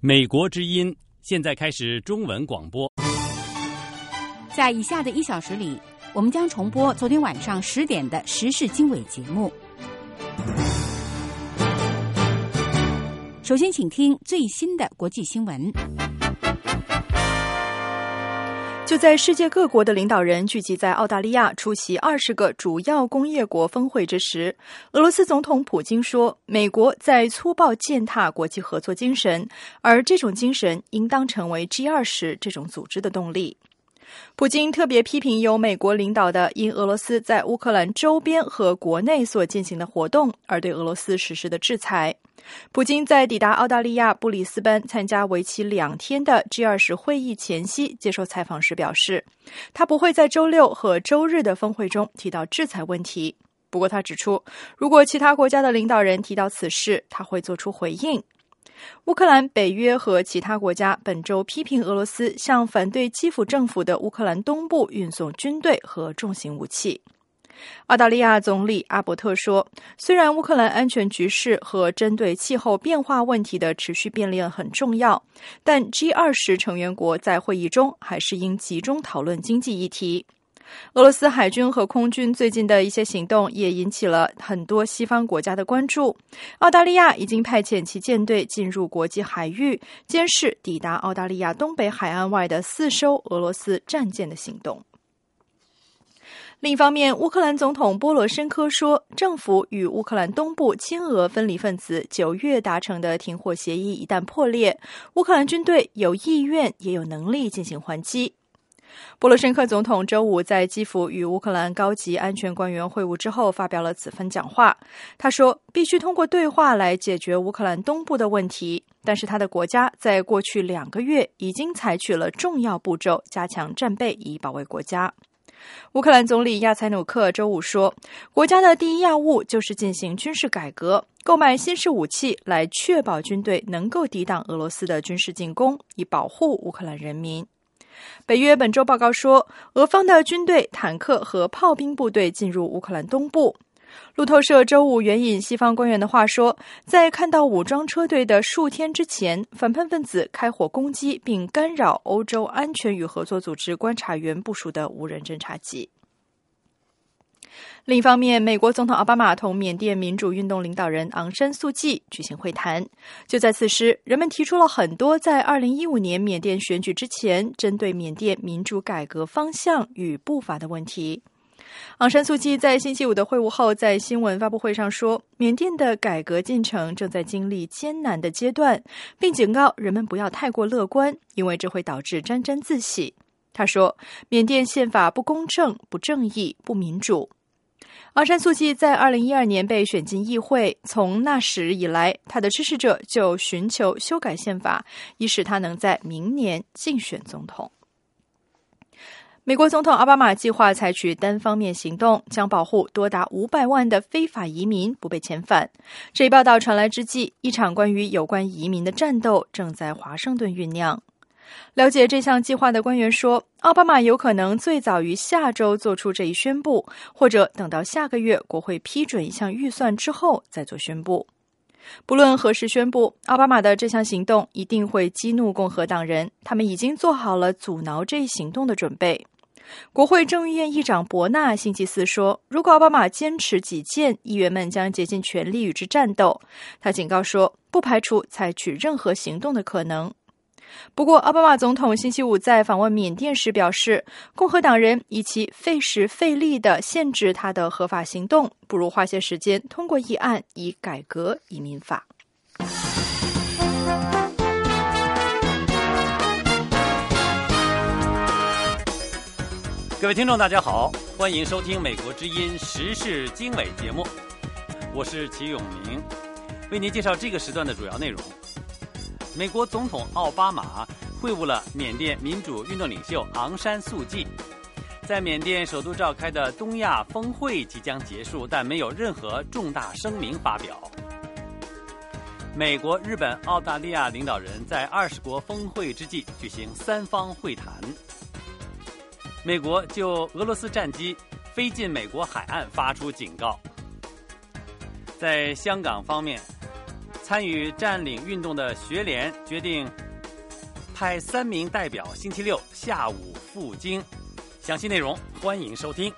美国之音现在开始中文广播。 在以下的1小时里，我们将重播昨天晚上10点的时事经纬节目。首先请听最新的国际新闻。 就在世界各国的领导人聚集在澳大利亚出席20个主要工业国峰会之时，俄罗斯总统普京说，美国在粗暴践踏国际合作精神，而这种精神应当成为 G20 这种组织的动力。普京特别批评由美国领导的因俄罗斯在乌克兰周边和国内所进行的活动而对俄罗斯实施的制裁。普京在抵达澳大利亚布里斯班参加为期2天的 G20 会议前夕接受采访时表示，他不会在周六和周日的峰会中提到制裁问题。不过他指出，如果其他国家的领导人提到此事，他会做出回应。乌克兰、北约和其他国家本周批评俄罗斯向反对基辅政府的乌克兰东部运送军队和重型武器。澳大利亚总理阿伯特说，虽然乌克兰安全局势和针对气候变化问题的持续辩论很重要，但 G20 成员国在会议中还是应集中讨论经济议题。俄罗斯海军和空军最近的一些行动也引起了很多西方国家的关注。澳大利亚已经派遣其舰队进入国际海域，监视抵达澳大利亚东北海岸外的4艘俄罗斯战舰的行动。另一方面，乌克兰总统波罗申科说，政府与乌克兰东部亲俄分离分子9月达成的停火协议一旦破裂，乌克兰军队有意愿也有能力进行还击。波罗申科总统周五在基辅与乌克兰高级安全官员会晤之后发表了此番讲话。他说，必须通过对话来解决乌克兰东部的问题，但是他的国家在过去2个月已经采取了重要步骤，加强战备以保卫国家。乌克兰总理亚采努克周五说，国家的第一要务就是进行军事改革，购买新式武器来确保军队能够抵挡俄罗斯的军事进攻，以保护乌克兰人民。北约本周报告说，俄方的军队、坦克和炮兵部队进入乌克兰东部。路透社周五援引西方官员的话说，在看到武装车队的数天之前，反叛分子开火攻击并干扰欧洲安全与合作组织观察员部署的无人侦察机。另一方面，美国总统奥巴马同缅甸民主运动领导人昂山素季举行会谈。就在此时，人们提出了很多在2015年缅甸选举之前针对缅甸民主改革方向与步伐的问题。昂山素季在星期五的会晤后在新闻发布会上说，缅甸的改革进程正在经历艰难的阶段，并警告人们不要太过乐观，因为这会导致沾沾自喜。他说，缅甸宪法不公正、不正义、不民主。昂山素季在2012年被选进议会，从那时以来，他的支持者就寻求修改宪法，以使他能在明年竞选总统。美国总统奥巴马计划采取单方面行动，将保护多达500万的非法移民不被遣返。这一报道传来之际，一场关于有关移民的战斗正在华盛顿酝酿。了解这项计划的官员说，奥巴马有可能最早于下周做出这一宣布，或者等到下个月国会批准一项预算之后再做宣布。不论何时宣布，奥巴马的这项行动一定会激怒共和党人，他们已经做好了阻挠这一行动的准备。国会众议院议长伯纳星期四说，如果奥巴马坚持己见，议员们将竭尽全力与之战斗。他警告说，不排除采取任何行动的可能。不过，奥巴马总统星期五在访问缅甸时表示，共和党人以其费时费力地限制他的合法行动，不如花些时间通过议案以改革移民法。 各位听众大家好，欢迎收听美国之音时事经纬节目，我是齐永明，为您介绍这个时段的主要内容。美国总统奥巴马会晤了缅甸民主运动领袖昂山素季。在缅甸首都召开的东亚峰会即将结束，但没有任何重大声明发表。美国、日本、澳大利亚领导人在20国峰会之际举行3方会谈。美国就俄罗斯战机飞进美国海岸发出警告。在香港方面， 参与占领运动的学联决定派3名代表星期六下午赴京。详细内容欢迎收听。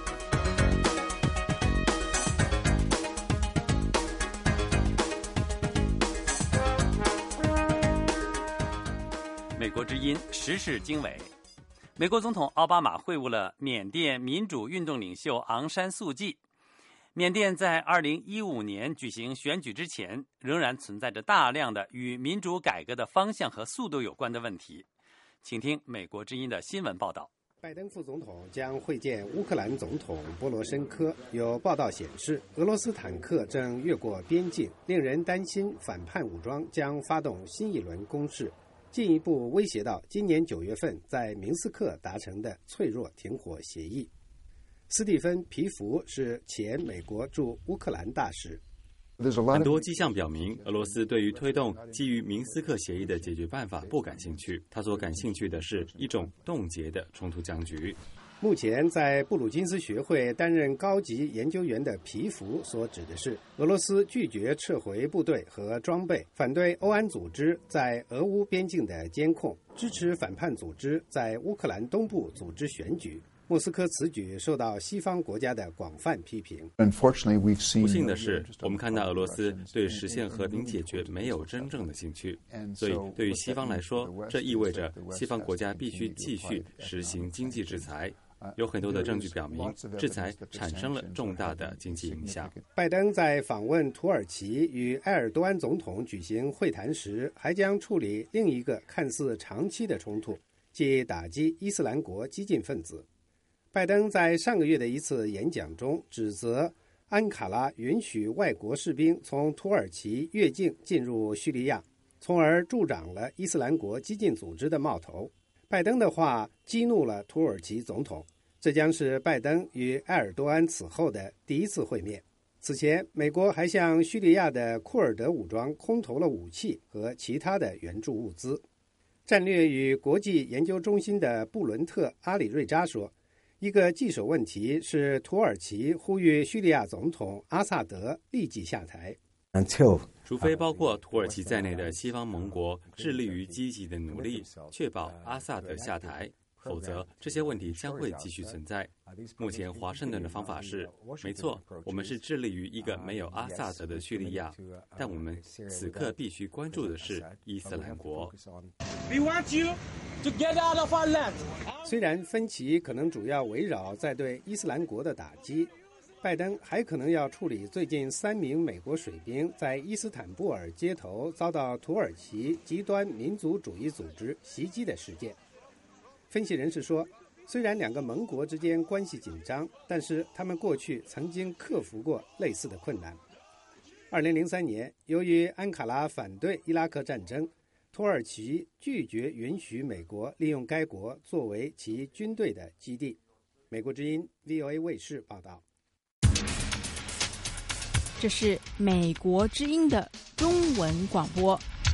美国之音时事经纬。美国总统奥巴马会晤了缅甸民主运动领袖昂山素季。缅甸在2015年举行选举之前，仍然存在着大量的与民主改革的方向和速度有关的问题。请听美国之音的新闻报道。 拜登副总统将会见乌克兰总统波罗申科。有报道显示，俄罗斯坦克正越过边境，令人担心反叛武装将发动新一轮攻势，进一步威胁到今年9月份在明斯克达成的脆弱停火协议。斯蒂芬·皮弗是前美国驻乌克兰大使。 很多迹象表明，俄罗斯对于推动基于明斯克协议的解决办法不感兴趣，他所感兴趣的是一种冻结的冲突僵局。 目前在布鲁金斯学会担任高级研究员的皮弗所指的是，俄罗斯拒绝撤回部队和装备，反对欧安组织在俄乌边境的监控，支持反叛组织在乌克兰东部组织选举。莫斯科此举受到西方国家的广泛批评。 不幸的是，我们看到俄罗斯对实现和平解决没有真正的兴趣，所以对于西方来说，这意味着西方国家必须继续实行经济制裁。有很多的证据表明，制裁产生了重大的经济影响。 拜登在访问土耳其与埃尔多安总统举行会谈时，还将处理另一个看似长期的冲突，即打击伊斯兰国激进分子。拜登在上个月的一次演讲中指责安卡拉允许外国士兵从土耳其越境进入叙利亚，从而助长了伊斯兰国激进组织的冒头。拜登的话激怒了土耳其总统，这将是拜登与埃尔多安此后的第一次会面。此前，美国还向叙利亚的库尔德武装空投了武器和其他的援助物资。战略与国际研究中心的布伦特·阿里瑞扎说，一个棘手问题是土耳其呼吁叙利亚总统阿萨德立即下台， 除非包括土耳其在内的西方盟国致力于积极的努力确保阿萨德下台，否则这些问题将会继续存在。目前华盛顿的方法是，没错，我们是致力于一个没有阿萨德的叙利亚，但我们此刻必须关注的是伊斯兰国。 虽然分歧可能主要围绕在对伊斯兰国的打击，拜登还可能要处理最近3名美国水兵在伊斯坦布尔街头遭到土耳其极端民族主义组织袭击的事件。分析人士说，虽然2个盟国之间关系紧张，但是他们过去曾经克服过类似的困难。2003年，由于安卡拉反对伊拉克战争，土耳其拒绝允许美国利用该国作为其军队的基地。美国之音 VOA 卫视报道。 这是美国之音的中文广播。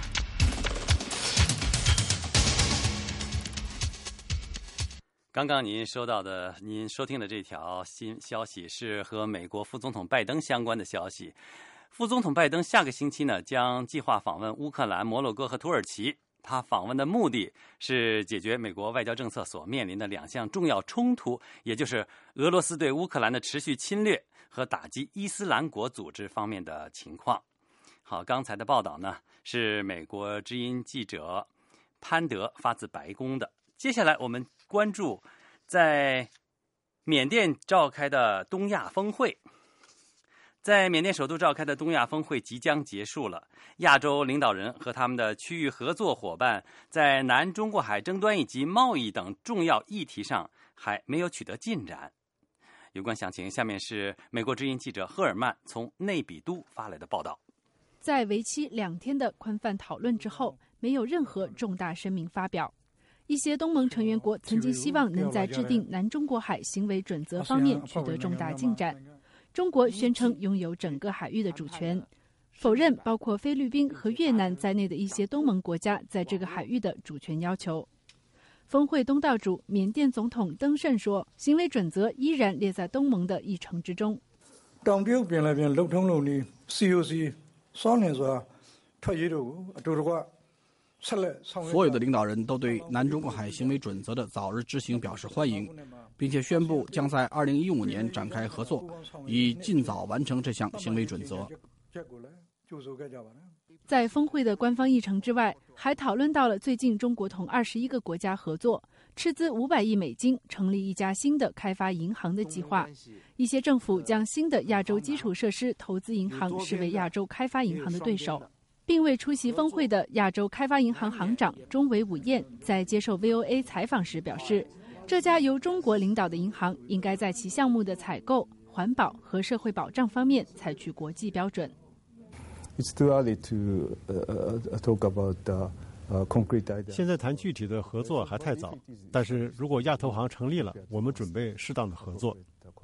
刚刚您收听的这条新消息是和美国副总统拜登相关的消息。副总统拜登下个星期呢，将计划访问乌克兰、摩洛哥和土耳其。他访问的目的是解决美国外交政策所面临的2项重要冲突，也就是俄罗斯对乌克兰的持续侵略和打击伊斯兰国组织方面的情况。好，刚才的报道呢是美国之音记者潘德发自白宫的。接下来我们关注在缅甸召开的东亚峰会。在缅甸首都召开的东亚峰会即将结束了，亚洲领导人和他们的区域合作伙伴在南中国海争端以及贸易等重要议题上还没有取得进展。有关详情，下面是美国之音记者赫尔曼从内比都发来的报道。 在为期2天的宽泛讨论之后，没有任何重大声明发表。一些东盟成员国曾经希望能在制定南中国海行为准则方面取得重大进展。中国宣称拥有整个海域的主权，否认包括菲律宾和越南在内的一些东盟国家在这个海域的主权要求。峰会东道主缅甸总统登盛说，行为准则依然列在东盟的议程之中。 所有的领导人都对南中国海行为准则的早日执行表示欢迎，并且宣布将在2015年展开合作，以尽早完成这项行为准则。 在峰会的官方议程之外，还讨论到了最近中国同21个国家合作，斥资500亿美金成立一家新的开发银行的计划。一些政府将新的亚洲基础设施投资银行视为亚洲开发银行的对手，并未出席峰会的亚洲开发银行行长钟伟武彦在接受 VOA 采访时表示，这家由中国领导的银行应该在其项目的采购、环保和社会保障方面采取国际标准。 现在谈具体的合作还太早，但是如果亚投行成立了，我们准备适当的合作。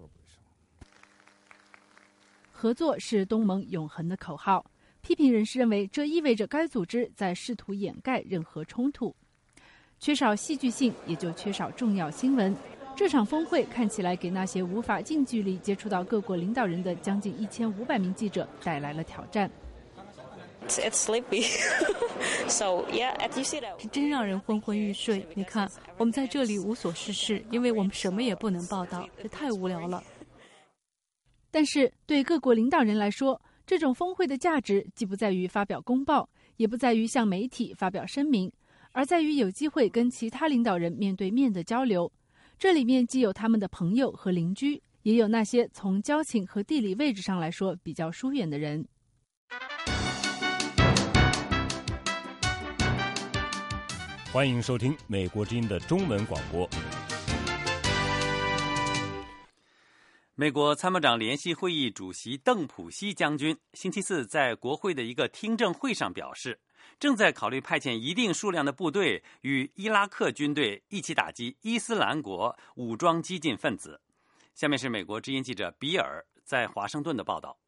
合作是东盟永恒的口号。批评人士认为，这意味着该组织在试图掩盖任何冲突。缺少戏剧性，也就缺少重要新闻。这场峰会看起来给那些无法近距离接触到各国领导人的将近1500名记者带来了挑战。 It's sleepy. So yeah, as you see that. 真让人昏昏欲睡。你看，我们在这里无所事事，因为我们什么也不能报道，这太无聊了。 但是对各国领导人来说，这种峰会的价值既不在于发表公报，也不在于向媒体发表声明，而在于有机会跟其他领导人面对面的交流。这里面既有他们的朋友和邻居，也有那些从交情和地理位置上来说比较疏远的人。 欢迎收听美国之音的中文广播。 美国参谋长联席会议主席邓普西将军星期四在国会的一个听证会上表示，正在考虑派遣一定数量的部队与伊拉克军队一起打击伊斯兰国武装激进分子。下面是美国之音记者比尔在华盛顿的报道。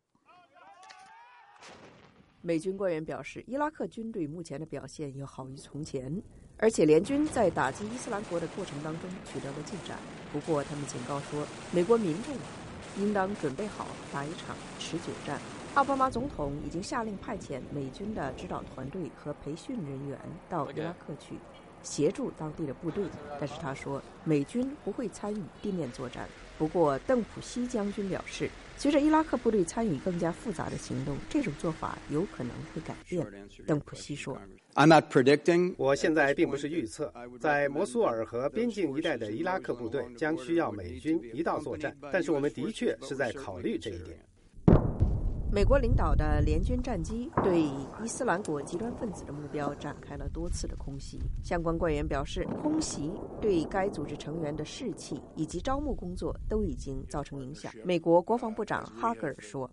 美军官员表示，伊拉克军队目前的表现要好于从前，而且联军在打击伊斯兰国的过程当中取得了进展。不过他们警告说，美国民众应当准备好打一场持久战。奥巴马总统已经下令派遣美军的指导团队和培训人员到伊拉克去协助当地的部队，但是他说美军不会参与地面作战。不过邓普西将军表示，随着伊拉克部队参与更加复杂的行动，这种做法有可能会改变。邓普西说， 我现在并不是预测，在摩苏尔和边境一带的伊拉克部队将需要美军一道作战，但是我们的确是在考虑这一点。 美国领导的联军战机对伊斯兰国极端分子的目标展开了多次的空袭。相关官员表示，空袭对该组织成员的士气以及招募工作都已经造成影响。美国国防部长哈格尔说，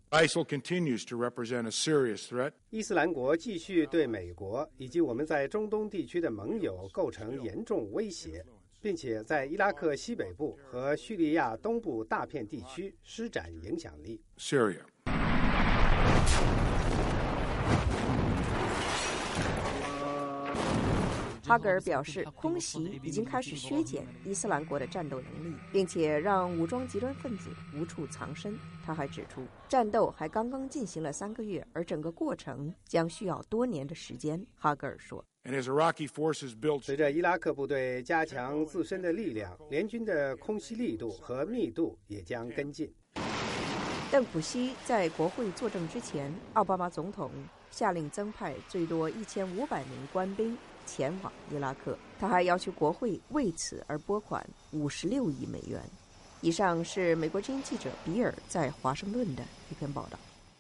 伊斯兰国继续对美国以及我们在中东地区的盟友构成严重威胁，并且在伊拉克西北部和叙利亚东部大片地区施展影响力。 哈格尔表示，空袭已经开始削减伊斯兰国的战斗能力，并且让武装极端分子无处藏身。他还指出，战斗还刚刚进行了3个月，而整个过程将需要多年的时间。哈格尔说， 随着伊拉克部队加强自身的力量，联军的空袭力度和密度也将跟进。 邓普西在国会作证之前，奥巴马总统下令增派最多1500名官兵前往伊拉克。他还要求国会为此而拨款56亿美元。以上是美国之音记者比尔在华盛顿的一篇报道。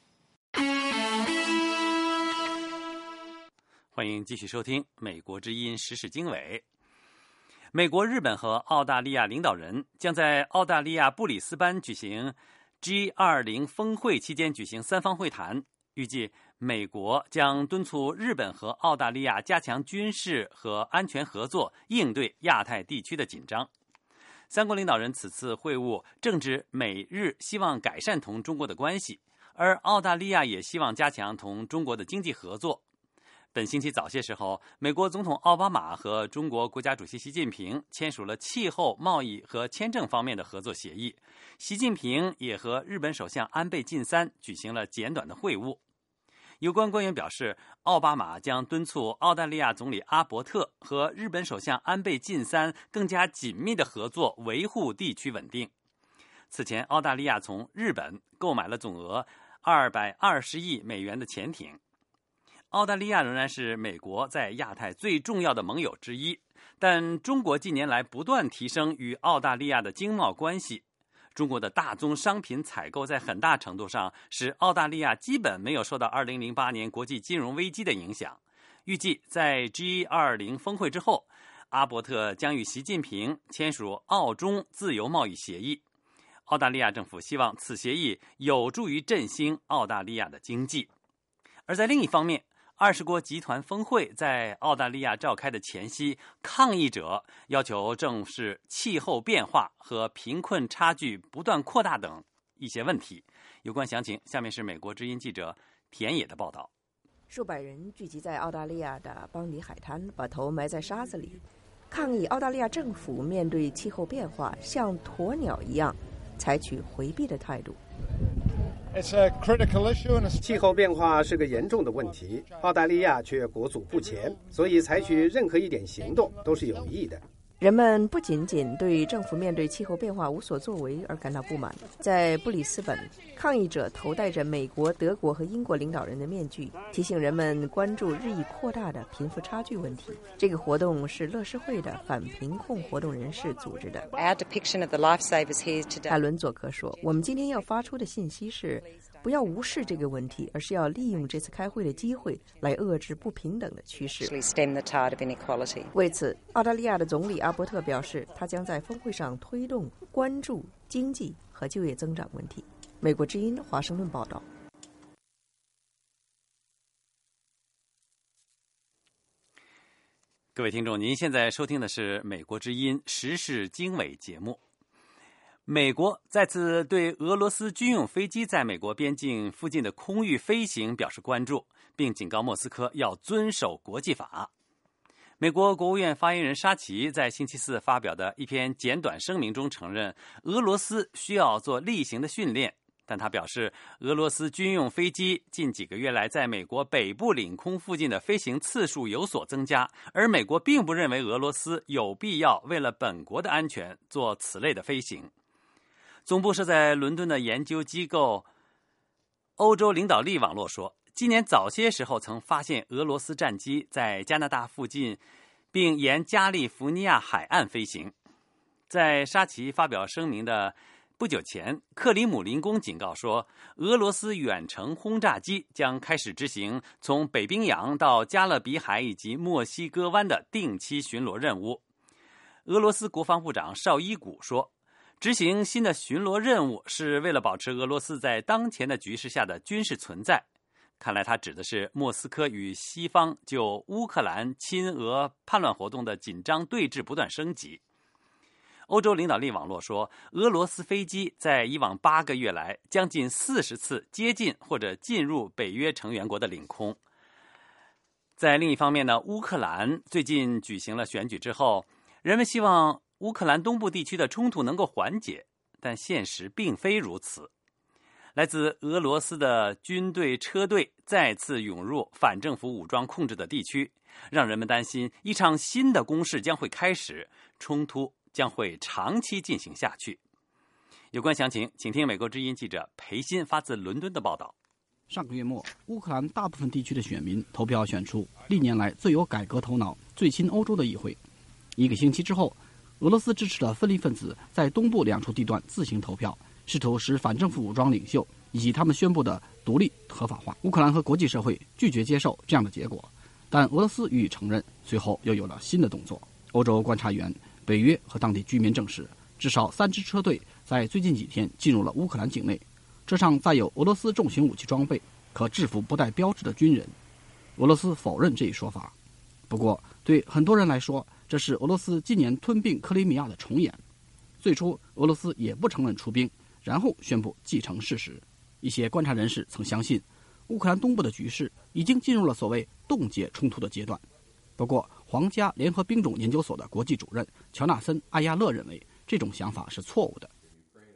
欢迎继续收听美国之音时事经纬。美国、日本和澳大利亚领导人将在澳大利亚布里斯班举行G20 峰会期间举行3方会谈，预计美国将敦促日本和澳大利亚加强军事和安全合作，应对亚太地区的紧张。3国领导人此次会晤正值美日希望改善同中国的关系，而澳大利亚也希望加强同中国的经济合作。本星期早些时候，美国总统奥巴马和中国国家主席习近平签署了气候、贸易和签证方面的合作协议。习近平也和日本首相安倍晋三举行了简短的会晤。 有关官员表示，奥巴马将敦促澳大利亚总理阿伯特和日本首相安倍晋三更加紧密的合作，维护地区稳定。此前，澳大利亚从日本购买了总额220亿美元的潜艇。澳大利亚仍然是美国在亚太最重要的盟友之一，但中国近年来不断提升与澳大利亚的经贸关系。中国的大宗商品采购在很大程度上使澳大利亚基本没有受到2008年国际金融危机的影响。预计在 G20 峰会之后，阿伯特将与习近平签署澳中自由贸易协议。澳大利亚政府希望此协议有助于振兴澳大利亚的经济。而在另一方面，20国集团峰会在澳大利亚召开的前夕，抗议者要求正视气候变化和贫困差距不断扩大等一些问题。有关详情，下面是美国之音记者田野的报道。 数百人聚集在澳大利亚的邦尼海滩，把头埋在沙子里，抗议澳大利亚政府面对气候变化像鸵鸟一样采取回避的态度。 气候变化是个严重的问题，澳大利亚却裹足不前，所以采取任何一点行动都是有益的。 人们不仅仅对政府面对气候变化无所作为而感到不满，在布里斯本，抗议者头戴着美国、德国和英国领导人的面具，提醒人们关注日益扩大的贫富差距问题。这个活动是乐施会的反贫困活动人士组织的。艾伦佐克说：“我们今天要发出的信息是，不要无视这个问题，而是要利用这次开会的机会来遏制不平等的趋势。”为此，澳大利亚的总理阿伯特表示，他将在峰会上推动关注经济和就业增长问题。美国之音华盛顿报道。 各位听众，您现在收听的是美国之音时事经纬节目。美国再次对俄罗斯军用飞机在美国边境附近的空域飞行表示关注，并警告莫斯科要遵守国际法。美国国务院发言人沙奇在星期四发表的一篇简短声明中承认，俄罗斯需要做例行的训练，但他表示，俄罗斯军用飞机近几个月来在美国北部领空附近的飞行次数有所增加，而美国并不认为俄罗斯有必要为了本国的安全做此类的飞行。总部设在伦敦的研究机构欧洲领导力网络说，今年早些时候曾发现俄罗斯战机在加拿大附近，并沿加利福尼亚海岸飞行。在沙奇发表声明的不久前，克里姆林宫警告说，俄罗斯远程轰炸机将开始执行从北冰洋到加勒比海以及墨西哥湾的定期巡逻任务。俄罗斯国防部长绍伊古说，执行新的巡逻任务是为了保持俄罗斯在当前的局势下的军事存在。看来他指的是莫斯科与西方就乌克兰亲俄叛乱活动的紧张对峙不断升级。欧洲领导力网络说，俄罗斯飞机在以往8个月来将近40次接近或者进入北约成员国的领空。在另一方面呢，乌克兰最近举行了选举之后，人们希望乌克兰东部地区的冲突能够缓解，但现实并非如此。来自俄罗斯的军队车队再次涌入反政府武装控制的地区，让人们担心一场新的攻势将会开始，冲突将会长期进行下去。有关详情，请听美国之音记者裴鑫发自伦敦的报道。 上个月末，乌克兰大部分地区的选民投票选出历年来最有改革头脑、最亲欧洲的议会。1个星期之后，俄罗斯支持的分离分子在东部2处地段自行投票，试图使反政府武装领袖以及他们宣布的独立合法化。乌克兰和国际社会拒绝接受这样的结果，但俄罗斯予以承认。随后又有了新的动作。欧洲观察员、北约和当地居民证实，至少3支车队在最近几天进入了乌克兰境内，车上载有俄罗斯重型武器装备，可制服不带标志的军人。俄罗斯否认这一说法。不过，对很多人来说，这是俄罗斯今年吞并克里米亚的重演。最初，俄罗斯也不承认出兵，然后宣布继承事实。一些观察人士曾相信，乌克兰东部的局势已经进入了所谓冻结冲突的阶段。不过，皇家联合兵种研究所的国际主任乔纳森·阿亚勒认为，这种想法是错误的。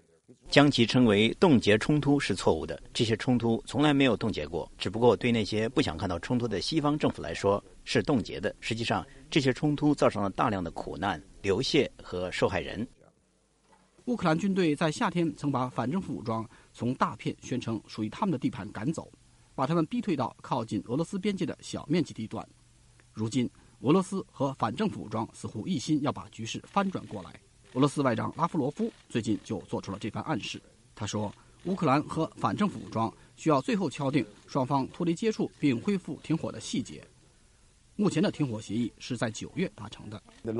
将其称为冻结冲突是错误的，这些冲突从来没有冻结过，只不过对那些不想看到冲突的西方政府来说是冻结的。实际上，这些冲突造成了大量的苦难、流血和受害人。 乌克兰军队在夏天曾把反政府武装从大片宣称属于他们的地盘赶走，把他们逼退到靠近俄罗斯边界的小面积地段。如今，俄罗斯和反政府武装似乎一心要把局势翻转过来。俄罗斯外长拉夫罗夫最近就做出了这番暗示。他说，乌克兰和反政府武装需要最后敲定双方脱离接触并恢复停火的细节。目前的停火协议是在9月达成的。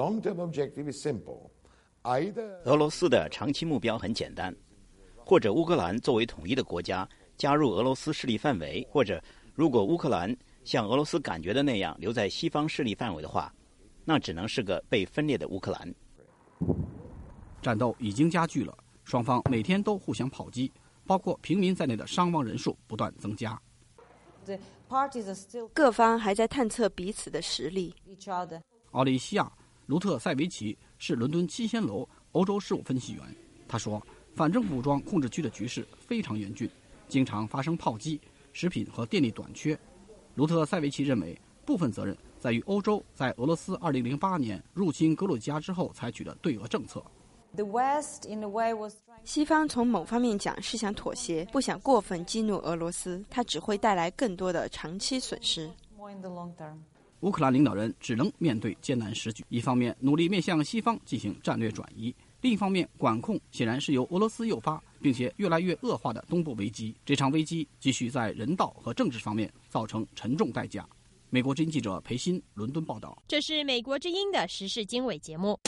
俄罗斯的长期目标很简单，或者乌克兰作为统一的国家加入俄罗斯势力范围，或者如果乌克兰像俄罗斯感觉的那样留在西方势力范围的话，那只能是个被分裂的乌克兰。 战斗已经加剧了，双方每天都互相炮击，包括平民在内的伤亡人数不断增加。 各方还在探测彼此的实力。 奥利西亚·卢特塞维奇是伦敦七仙楼欧洲事务分析员，他说，反政府武装控制区的局势非常严峻，经常发生炮击，食品和电力短缺。卢特塞维奇认为，部分责任在于欧洲在俄罗斯2008年入侵格鲁吉亚之后采取的对俄政策。 西方从某方面讲是想妥协，不想过分激怒俄罗斯，它只会带来更多的长期损失。 乌克兰领导人只能面对艰难时局，一方面努力面向西方进行战略转移，另一方面管控显然是由俄罗斯诱发并且越来越恶化的东部危机。这场危机继续在人道和政治方面造成沉重代价。美国之音记者裴鑫伦敦报道。 这是美国之音的时事经纬节目。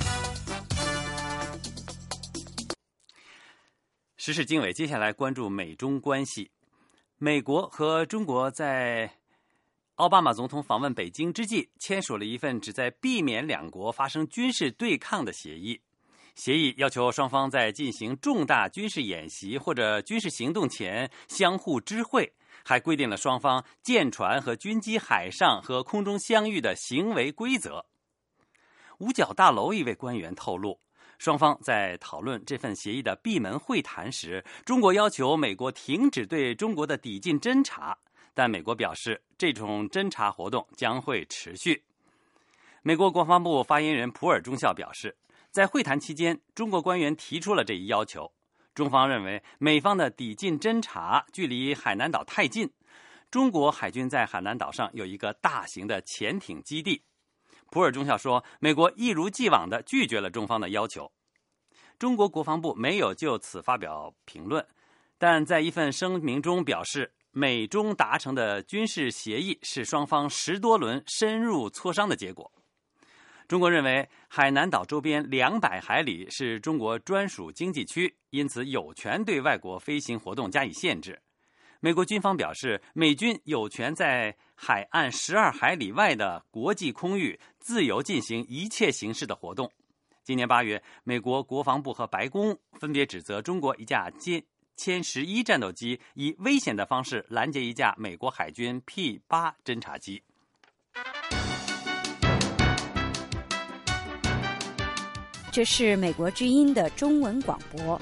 时事经纬，接下来关注美中关系。美国和中国在奥巴马总统访问北京之际，签署了一份旨在避免两国发生军事对抗的协议。协议要求双方在进行重大军事演习或者军事行动前相互知会，还规定了双方舰船和军机海上和空中相遇的行为规则。五角大楼一位官员透露，双方在讨论这份协议的闭门会谈时，中国要求美国停止对中国的抵近侦察，但美国表示这种侦察活动将会持续。美国国防部发言人普尔中校表示，在会谈期间，中国官员提出了这一要求。中方认为美方的抵近侦察距离海南岛太近，中国海军在海南岛上有一个大型的潜艇基地。普尔中校说，美国一如既往地拒绝了中方的要求。中国国防部没有就此发表评论，但在一份声明中表示，美中达成的军事协议是双方10多轮深入磋商的结果。中国认为海南岛周边200海里是中国专属经济区，因此有权对外国飞行活动加以限制。美国军方表示，美军有权在海岸12海里外的国际空域自由进行一切形式的活动。今年8月，美国国防部和白宫分别指责中国一架歼11战斗机以危险的方式拦截一架美国海军 P-8 侦察机。 这是美国之音的中文广播。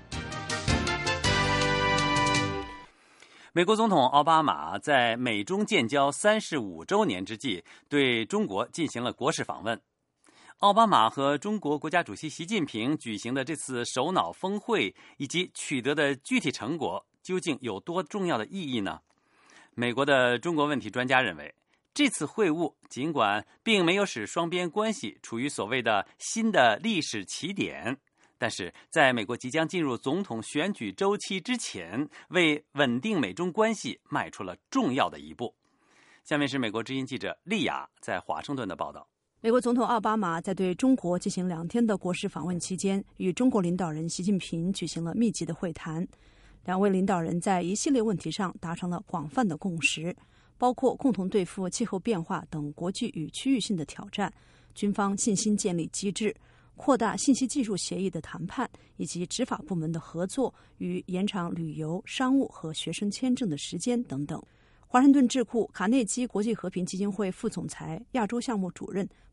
美国总统奥巴马在美中建交35周年之际，对中国进行了国事访问。奥巴马和中国国家主席习近平举行的这次首脑峰会以及取得的具体成果，究竟有多重要的意义呢？美国的中国问题专家认为，这次会晤尽管并没有使双边关系处于所谓的新的历史起点，但是在美国即将进入总统选举周期之前，为稳定美中关系迈出了重要的一步。下面是美国之音记者丽雅在华盛顿的报道。 美国总统奥巴马在对中国进行2天的国事访问期间，与中国领导人习近平举行了密集的会谈。两位领导人在一系列问题上达成了广泛的共识，包括共同对付气候变化等国际与区域性的挑战、军方信心建立机制、扩大信息技术协议的谈判，以及执法部门的合作与延长旅游、商务和学生签证的时间等等。华盛顿智库卡内基国际和平基金会副总裁、亚洲项目主任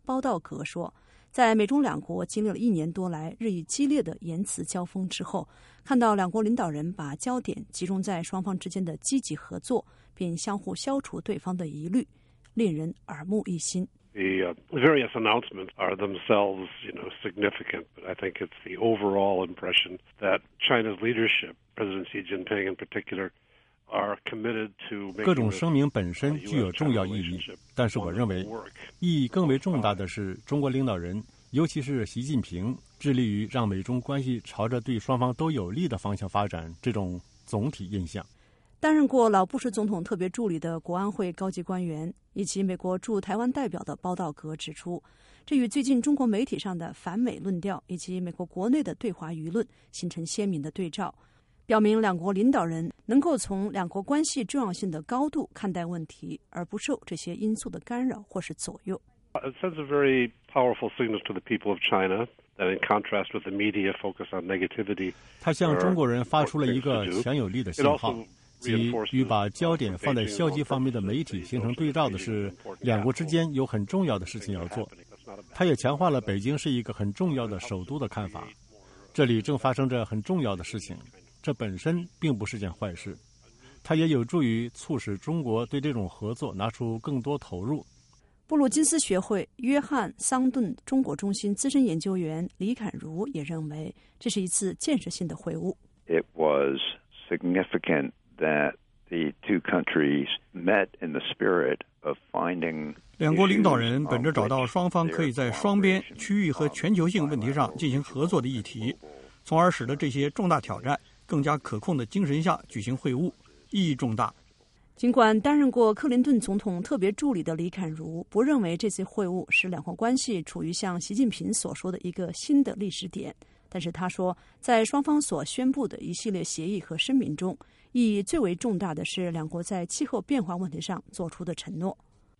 包道格说，在美中两国经历了1年多来日益激烈的言辞交锋之后，看到两国领导人把焦点集中在双方之间的积极合作，并相互消除对方的疑虑，令人耳目一新。 The various announcements are themselves, significant, but I think it's the overall impression that China's leadership, President Xi Jinping in particular, are committed to making 各种声明本身具有重要意义，但是我认为意义更为重大的是中国领导人，尤其是习近平，致力于让美中关系朝着对双方都有利的方向发展，这种总体印象。 担任过老布什总统特别助理的国安会高级官员以及美国驻台湾代表的包道格指出，这与最近中国媒体上的反美论调以及美国国内的对华舆论形成鲜明的对照，表明两国领导人能够从两国关系重要性的高度看待问题，而不受这些因素的干扰或是左右。 It sends a very powerful signal to the people of China that in contrast with the media focus on negativity. 它向中国人发出了一个强有力的信号，即与把焦点放在消极方面的媒体形成对照的是，两国之间有很重要的事情要做。它也强化了北京是一个很重要的首都的看法，这里正发生着很重要的事情，这本身并不是件坏事，它也有助于促使中国对这种合作拿出更多投入。 布鲁金斯学会约翰桑顿中国中心资深研究员李侃如也认为，这是一次建设性的会晤。 It was significant that the two countries met in the spirit of finding 两国领导人本着找到双方可以在双边、区域和全球性问题上进行合作的议题，从而使得这些重大挑战更加可控的精神下举行会晤，意义重大。 尽管担任过克林顿总统特别助理的李侃如不认为这次会晤使两国关系处于像习近平所说的一个新的历史点，但是他说，在双方所宣布的一系列协议和声明中，意义最为重大的是两国在气候变化问题上做出的承诺。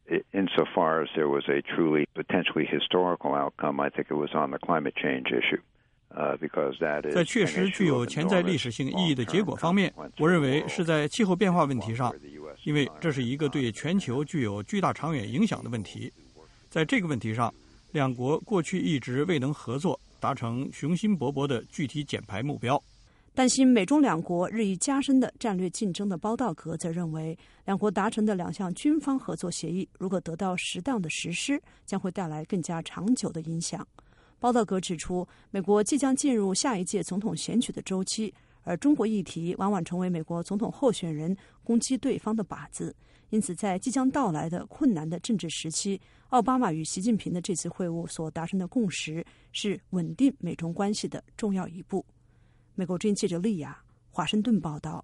Insofar as there was a truly potentially historical outcome, I think it was on the climate change issue. 在确实具有潜在历史性意义的结果方面，我认为是在气候变化问题上，因为这是一个对全球具有巨大长远影响的问题。在这个问题上，两国过去一直未能合作，达成雄心勃勃的具体减排目标。 担心美中两国日益加深的战略竞争的包道格则认为，两国达成的2项军方合作协议如果得到适当的实施，将会带来更加长久的影响。包道格指出，美国即将进入下一届总统选举的周期，而中国议题往往成为美国总统候选人攻击对方的靶子。因此，在即将到来的困难的政治时期，奥巴马与习近平的这次会晤所达成的共识是稳定美中关系的重要一步。美国之音记者丽亚，华盛顿报道。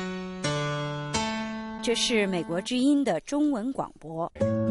这是美国之音的中文广播。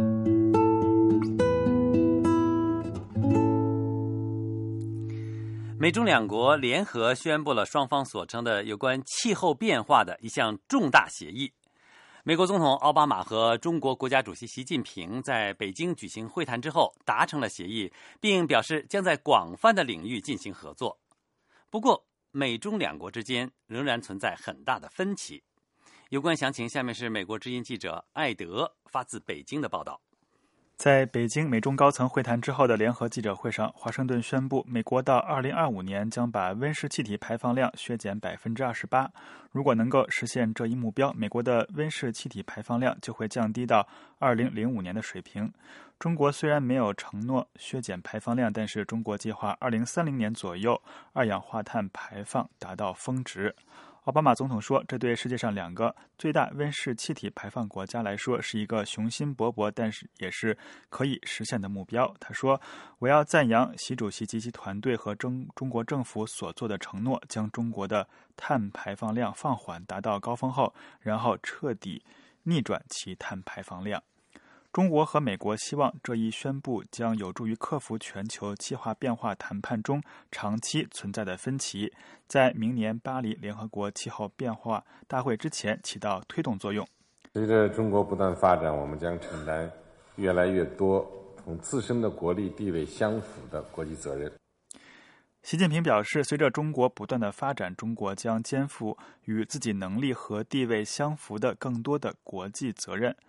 美中两国联合宣布了双方所称的有关气候变化的一项重大协议。美国总统奥巴马和中国国家主席习近平在北京举行会谈之后达成了协议，并表示将在广泛的领域进行合作。不过，美中两国之间仍然存在很大的分歧。有关详情，下面是美国之音记者艾德发自北京的报道。 在北京美中高层会谈之后的联合记者会上，华盛顿宣布，美国到2025年将把温室气体排放量削减28%。如果能够实现这一目标，美国的温室气体排放量就会降低到2005年的水平。中国虽然没有承诺削减排放量，但是中国计划2030年左右二氧化碳排放达到峰值。奥巴马总统说，这对世界上2个最大温室气体排放国家来说是一个雄心勃勃，但是也是可以实现的目标。他说，我要赞扬习主席及其团队和中国政府所做的承诺，将中国的碳排放量放缓达到高峰后，然后彻底逆转其碳排放量。中国和美国希望这一宣布将有助于克服全球气候变化谈判中长期存在的分歧，在明年巴黎联合国气候变化大会之前起到推动作用。 随着中国不断发展，我们将承担越来越多同自身的国力地位相符的国际责任。 习近平表示，随着中国不断的发展，中国将肩负与自己能力和地位相符的更多的国际责任。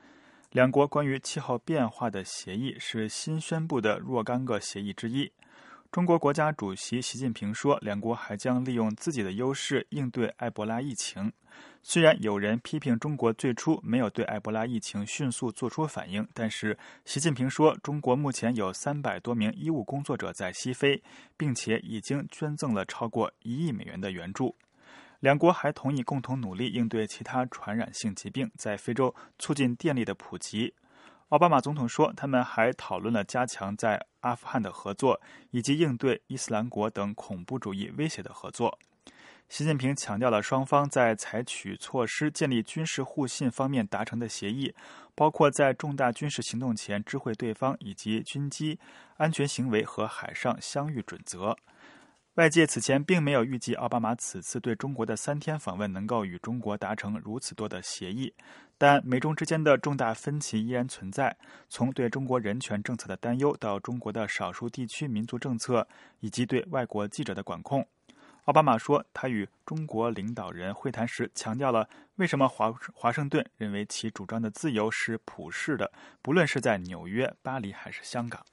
两国关于气候变化的协议是新宣布的若干个协议之一。中国国家主席习近平说，两国还将利用自己的优势应对埃博拉疫情。虽然有人批评中国最初没有对埃博拉疫情迅速做出反应，但是习近平说，中国目前有300多名医务工作者在西非，并且已经捐赠了超过1亿美元的援助。两国还同意共同努力应对其他传染性疾病，在非洲促进电力的普及。奥巴马总统说，他们还讨论了加强在阿富汗的合作，以及应对伊斯兰国等恐怖主义威胁的合作。习近平强调了双方在采取措施建立军事互信方面达成的协议，包括在重大军事行动前知会对方，以及军机安全行为和海上相遇准则。外界此前并没有预计奥巴马此次对中国的3天访问能够与中国达成如此多的协议，但美中之间的重大分歧依然存在，从对中国人权政策的担忧到中国的少数地区民族政策，以及对外国记者的管控。奥巴马说，他与中国领导人会谈时强调了为什么华盛顿认为其主张的自由是普世的，不论是在纽约、巴黎还是香港。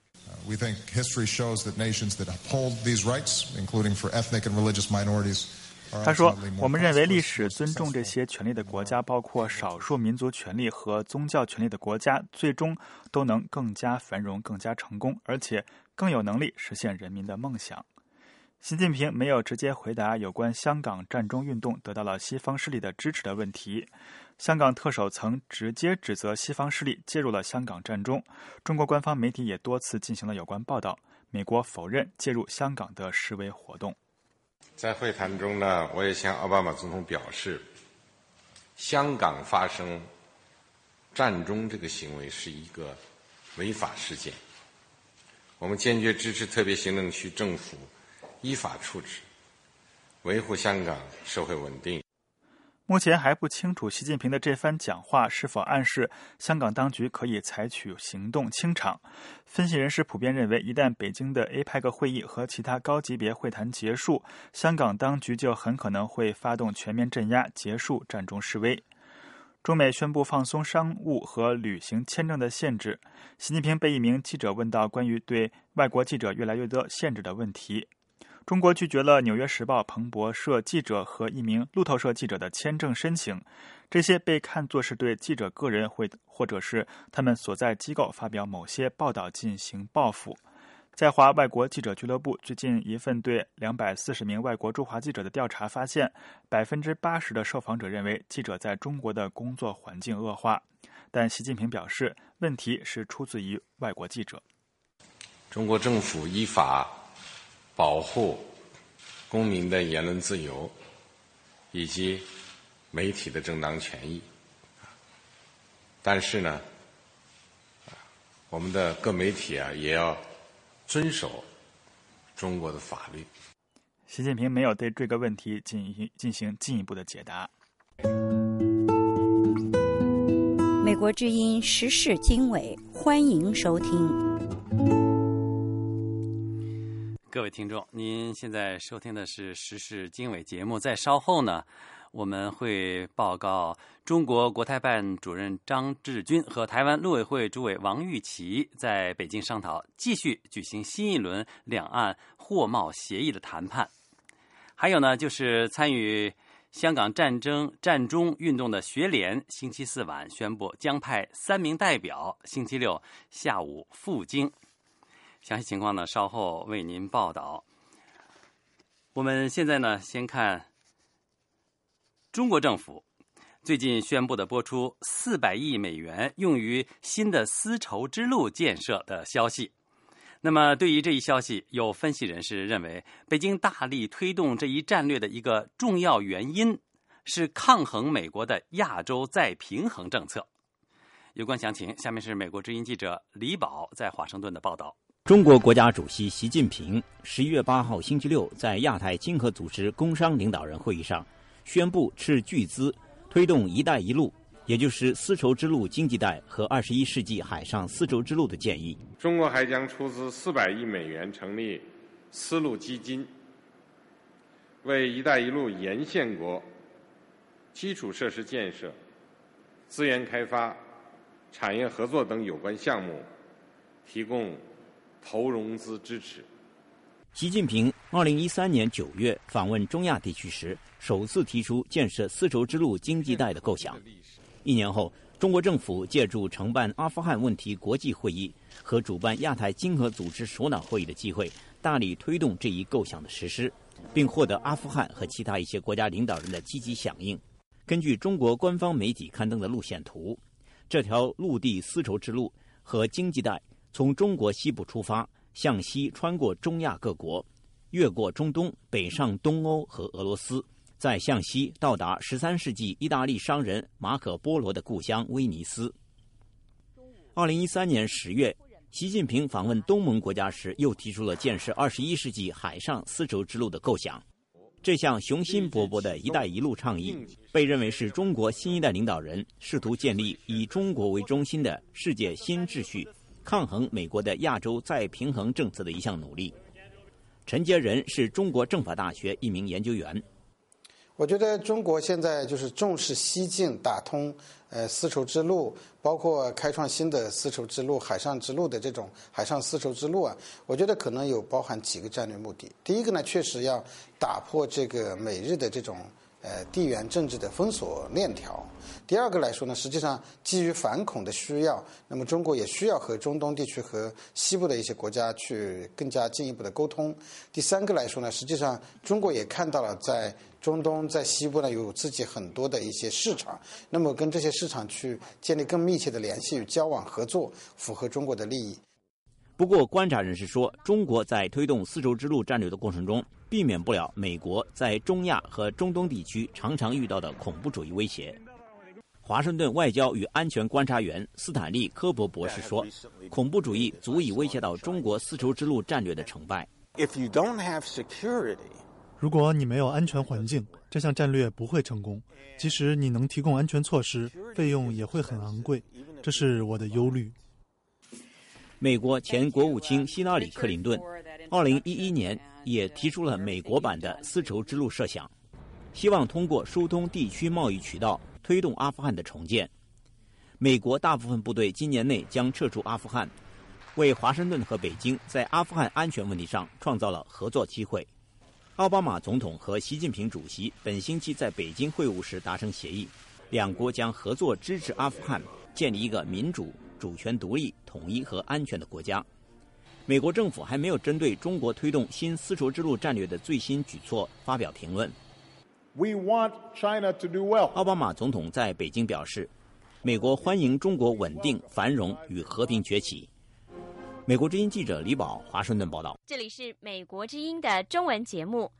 We think history shows that nations that uphold these rights, including for ethnic and religious minorities, 他说，我们认为历史尊重这些权利的国家，包括少数民族权利和宗教权利的国家，最终都能更加繁荣、更加成功，而且更有能力实现人民的梦想。习近平没有直接回答有关香港战中运动得到了西方势力的支持的问题。香港特首曾直接指责西方势力介入了香港战中，中国官方媒体也多次进行了有关报道。美国否认介入香港的示威活动。 在会谈中呢，我也向奥巴马总统表示，香港发生战中这个行为是一个违法事件，我们坚决支持特别行政区政府依法处置，维护香港社会稳定。 目前还不清楚习近平的这番讲话是否暗示香港当局可以采取行动清场。分析人士普遍认为，一旦北京的 APEC 会议和其他高级别会谈结束，香港当局就很可能会发动全面镇压，结束战中示威。中美宣布放松商务和旅行签证的限制。习近平被一名记者问到关于对外国记者越来越多限制的问题。中国拒绝了《纽约时报》彭博社记者和一名路透社记者的签证申请，这些被看作是对记者个人或者是他们所在机构发表某些报道进行报复。在华外国记者俱乐部最近一份对240名外国驻华记者的调查发现，80%的受访者认为记者在中国的工作环境恶化，但习近平表示，问题是出自于外国记者。 中国政府依法保护公民的言论自由以及媒体的正当权益，但是呢，我们的各媒体也要遵守中国的法律。 习近平没有对这个问题进行进一步的解答。 美国之音时事经纬，欢迎收听。 各位听众，您现在收听的是时事经纬节目。在稍后呢，我们会报告中国国台办主任张志军和台湾陆委会主委王玉琦在北京商讨继续举行新一轮两岸货贸协议的谈判。还有呢，就是参与香港战中运动的学联星期四晚宣布将派3名代表星期六下午赴京。详细情况呢，稍后为您报道。我们现在呢，先看中国政府最近宣布的拨出400亿美元用于新的丝绸之路建设的消息。那么对于这一消息，有分析人士认为，北京大力推动这一战略的一个重要原因是抗衡美国的亚洲再平衡政策。有关详情，下面是美国之音记者李宝在华盛顿的报道。 中国国家主席习近平11月8号星期六在亚太经合组织工商领导人会议上宣布斥巨资推动“一带一路”，也就是丝绸之路经济带和21世纪海上丝绸之路的建议。 中国还将出资400亿美元成立丝路基金，为“一带一路”沿线国基础设施建设、资源开发、 产业合作等有关项目提供投融资支持。 习近平2013年9月访问中亚地区时，首次提出建设丝绸之路经济带的构想。1年后，中国政府借助承办阿富汗问题国际会议和主办亚太经合组织首脑会议的机会，大力推动这一构想的实施，并获得阿富汗和其他一些国家领导人的积极响应。根据中国官方媒体刊登的路线图，这条陆地丝绸之路和经济带从中国西部出发，向西穿过中亚各国，越过中东，北上东欧和俄罗斯，再向西到达13世纪意大利商人马可·波罗的故乡威尼斯。2013年10月，习近平访问东盟国家时，又提出了建设21世纪海上丝绸之路的构想。这项雄心勃勃的一带一路倡议被认为是中国新一代领导人试图建立以中国为中心的世界新秩序，抗衡美国的亚洲再平衡政策的一项努力。陈杰仁是中国政法大学一名研究员。 我觉得中国现在就是重视西进，打通丝绸之路，包括开创新的丝绸之路、海上之路的这种海上丝绸之路啊，我觉得可能有包含几个战略目的。第一个呢，确实要打破这个美日的这种地缘政治的封锁链条。第二个来说呢，实际上基于反恐的需要，那么中国也需要和中东地区和西部的一些国家去更加进一步的沟通。第三个来说呢，实际上中国也看到了在中东在西部呢有自己很多的一些市场，那么跟这些市场去建立更密切的联系与交往合作，符合中国的利益。 不过观察人士说，中国在推动丝绸之路战略的过程中，避免不了美国在中亚和中东地区常常遇到的恐怖主义威胁。华盛顿外交与安全观察员斯坦利·科伯博士说，恐怖主义足以威胁到中国丝绸之路战略的成败。 如果你没有安全环境，这项战略不会成功。即使你能提供安全措施，费用也会很昂贵，这是我的忧虑。 美国前国务卿希拉里·克林顿2011年也提出了美国版的丝绸之路设想，希望通过疏通地区贸易渠道推动阿富汗的重建。美国大部分部队今年内将撤出阿富汗，为华盛顿和北京在阿富汗安全问题上创造了合作机会。奥巴马总统和习近平主席本星期在北京会晤时达成协议，两国将合作支持阿富汗建立一个民主、主权独立、统一和安全的国家。美国政府还没有针对中国推动新丝绸之路战略的最新举措发表评论。奥巴马总统在北京表示，美国欢迎中国稳定、繁荣与和平崛起。美国之音记者李宝华盛顿报道。 这里是美国之音的中文节目。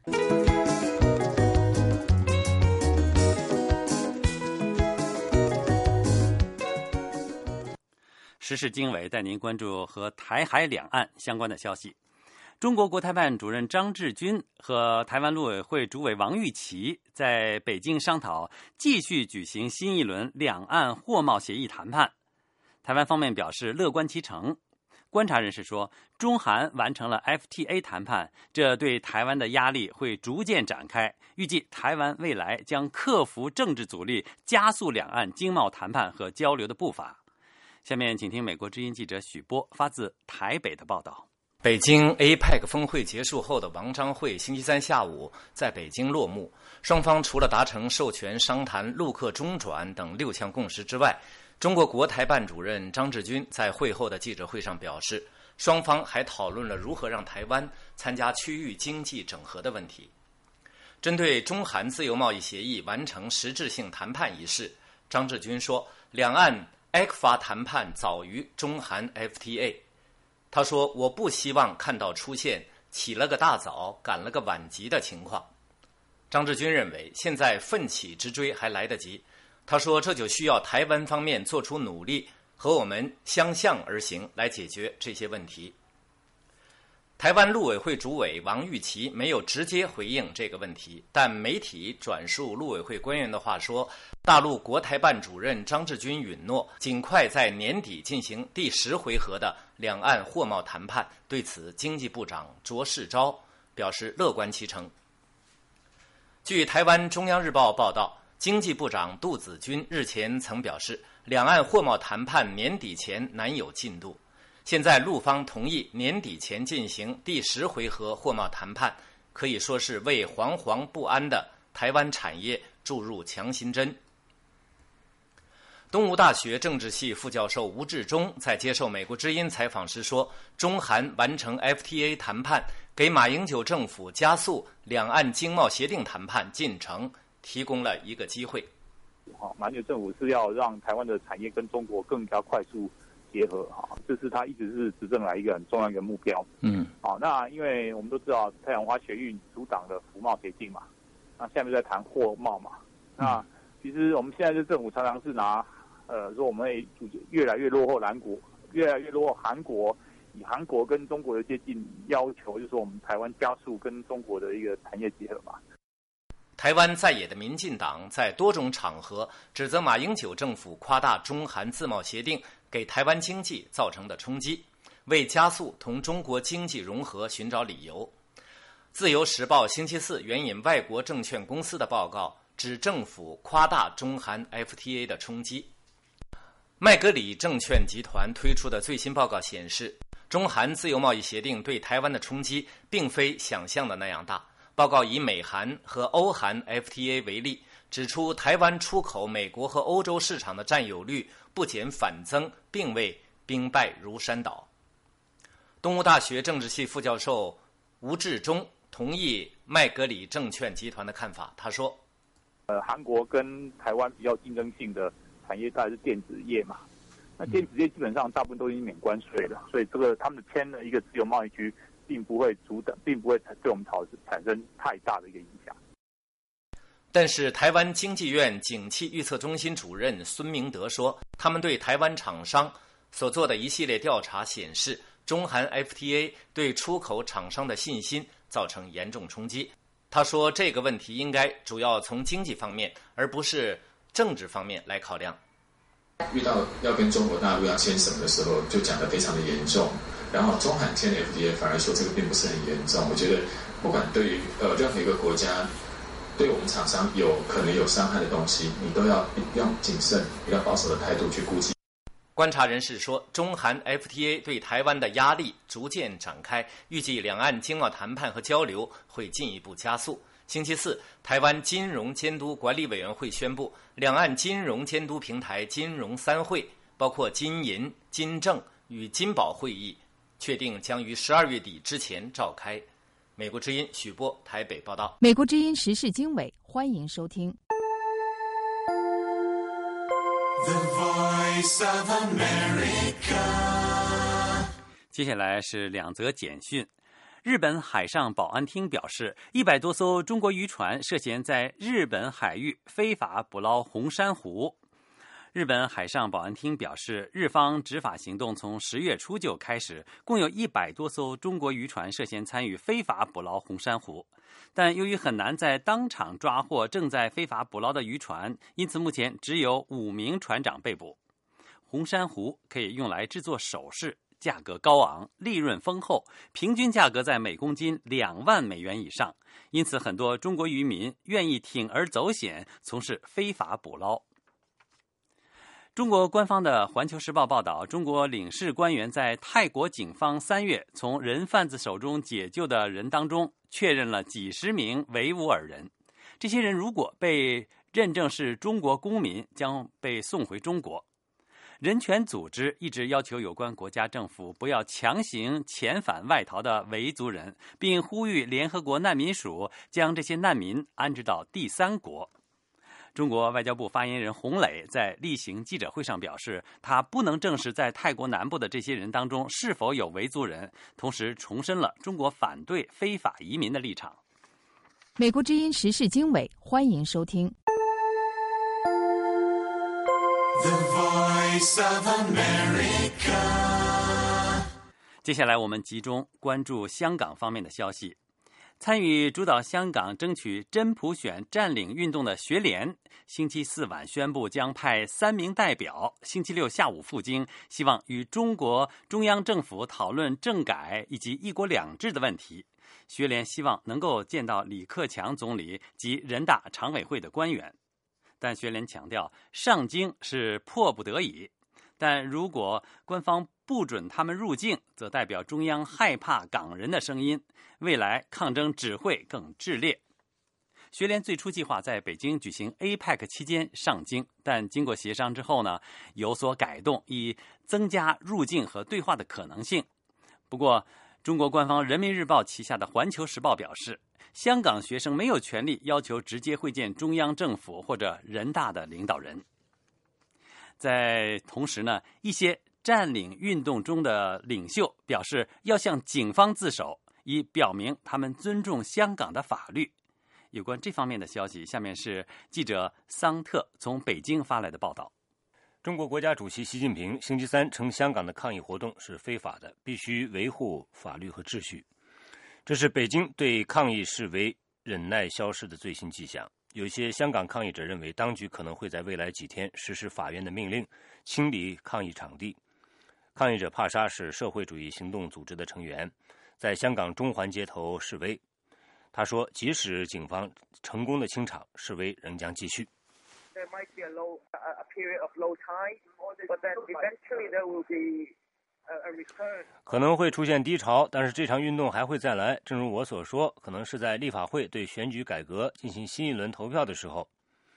时事经纬带您关注和台海两岸相关的消息。中国国台办主任张志军和台湾陆委会主委王玉琦在北京商讨继续举行新一轮两岸货贸协议谈判。台湾方面表示乐观其成。观察人士说，中韩完成了 FTA 谈判，这对台湾的压力会逐渐展开。预计台湾未来将克服政治阻力，加速两岸经贸谈判和交流的步伐。下面请听美国之音记者许波发自台北的报道。 北京 APEC 峰会结束后的王章会星期三下午在北京落幕，双方除了达成授权商谈陆客中转等6项共识之外，中国国台办主任张志军在会后的记者会上表示，双方还讨论了如何让台湾参加区域经济整合的问题。针对中韩自由贸易协议完成实质性谈判一事，张志军说，两岸 ECFA 谈判早于中韩 FTA。他说，我不希望看到出现起了个大早赶了个晚集的情况。张志军认为，现在奋起直追还来得及。他说，这就需要台湾方面做出努力，和我们相向而行来解决这些问题。台湾陆委会主委王玉琦没有直接回应这个问题，但媒体转述陆委会官员的话说，大陆国台办主任张志军允诺尽快在年底进行第10回合的两岸货贸谈判，对此经济部长卓世钊表示乐观其成。据台湾中央日报报道， 经济部长杜子君日前曾表示，两岸货贸谈判年底前难有进度。现在陆方同意年底前进行第10回合货贸谈判，可以说是为惶惶不安的台湾产业注入强心针。东吴大学政治系副教授吴志忠在接受美国之音采访时说，中韩完成 FTA 谈判，给马英九政府加速两岸经贸协定谈判进程提供了一个机会。 马英九政府是要让台湾的产业跟中国更加快速结合，这是他一直是执政来一个很重要的一个目标。那因为我们都知道太阳花学运阻挡了服贸协定嘛，那下面在谈货贸嘛。那其实我们现在的政府常常是拿说我们会越来越落后韩国，以韩国跟中国的接近要求，就是说我们台湾加速跟中国的一个产业结合嘛。 台湾在野的民进党在多种场合指责马英九政府夸大中韩自贸协定给台湾经济造成的冲击，为加速同中国经济融合寻找理由。自由时报星期四援引外国证券公司的报告，指政府夸大中韩 FTA 的冲击。麦格里证券集团推出的最新报告显示，中韩自由贸易协定对台湾的冲击并非想象的那样大。报告以美韩和欧韩 FTA 为例，指出台湾出口美国和欧洲市场的占有率不减反增，并未兵败如山倒。东吴大学政治系副教授吴志忠同意麦格里证券集团的看法，他说： 韩国跟台湾比较竞争性的产业大概是电子业嘛，那电子业基本上大部分都已经免关税了，所以这个他们签了一个自由贸易区，并不会对我们产生太大的一个影响。 但是台湾经济院景气预测中心主任孙明德说，他们对台湾厂商所做的一系列调查显示，中韩 FTA 对出口厂商的信心造成严重冲击。他说，这个问题应该主要从经济方面，而不是政治方面来考量。 遇到要跟中国大陆要签什么的时候，就讲得非常的严重。然后中韩签 FTA 反而说这个并不是很严重。我觉得不管对于任何一个国家，对我们厂商可能有伤害的东西，你都要用谨慎、比较保守的态度去估计。 观察人士说，中韩 FTA 对台湾的压力逐渐展开，预计两岸经贸谈判和交流会进一步加速。星期四，台湾金融监督管理委员会宣布，两岸金融监督平台金融3会，包括金银、金正与金保会议，确定将于12月底之前召开。美国之音许波台北报道。 美国之音时事经纬，欢迎收听。 The Voice of America。 接下来是2则简讯。日本海上保安厅表示，100多艘中国渔船涉嫌在日本海域非法捕捞红珊瑚。日本海上保安厅表示，日方执法行动从10月初就开始，共有100多艘中国渔船涉嫌参与非法捕捞红珊瑚。但由于很难在当场抓获正在非法捕捞的渔船，因此目前只有5名船长被捕。红珊瑚可以用来制作首饰，价格高昂，利润丰厚，平均价格在每公斤2万美元以上，因此很多中国渔民愿意铤而走险从事非法捕捞。中国官方的《环球时报》报道，中国领事官员在泰国警方3月从人贩子手中解救的人当中，确认了几十名维吾尔人。这些人如果被认证是中国公民，将被送回中国。人权组织一直要求有关国家政府不要强行遣返外逃的维族人，并呼吁联合国难民署将这些难民安置到第3国。中国外交部发言人洪磊在例行记者会上表示，他不能证实在泰国南部的这些人当中是否有维族人，同时重申了中国反对非法移民的立场。 美国之音时事经纬，欢迎收听。 The Voice of America。 接下来我们集中关注香港方面的消息。参与主导香港争取真普选占领运动的学联，星期四晚宣布将派3名代表，星期六下午赴京，希望与中国中央政府讨论政改以及一国两制的问题。学联希望能够见到李克强总理及人大常委会的官员。 但学联强调，上京是迫不得已，但如果官方不准他们入境，则代表中央害怕港人的声音，未来抗争只会更炽烈。学联最初计划在北京举行 APEC 期间上京，但经过协商之后呢，有所改动，以增加入境和对话的可能性。不过，中国官方人民日报旗下的环球时报表示，香港学生没有权利要求直接会见中央政府或者人大的领导人。在同时呢，一些占领运动中的领袖表示要向警方自首，以表明他们尊重香港的法律。有关这方面的消息，下面是记者桑特从北京发来的报道。 中国国家主席习近平星期三称，香港的抗议活动是非法的，必须维护法律和秩序。这是北京对抗议示威忍耐消失的最新迹象。有些香港抗议者认为，当局可能会在未来几天实施法院的命令，清理抗议场地。抗议者帕莎是社会主义行动组织的成员，在香港中环街头示威。他说，即使警方成功的清场，示威仍将继续。可能会出现低潮，但是这场运动还会再来。正如我所说，可能是在立法会对选举改革进行新一轮投票的时候。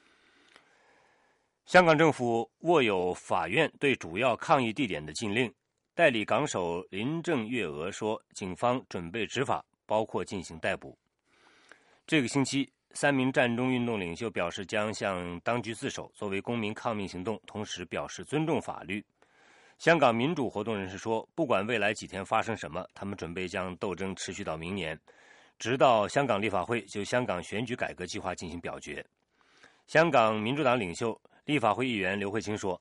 香港政府握有法院对主要抗议地点的禁令。代理港首林郑月娥说，警方准备执法，包括进行逮捕。这个星期，3名占中运动领袖表示将向当局自首，作为公民抗命行动，同时表示尊重法律。香港民主活动人士说，不管未来几天发生什么，他们准备将斗争持续到明年，直到香港立法会就香港选举改革计划进行表决。香港民主党领袖、立法会议员刘慧卿说，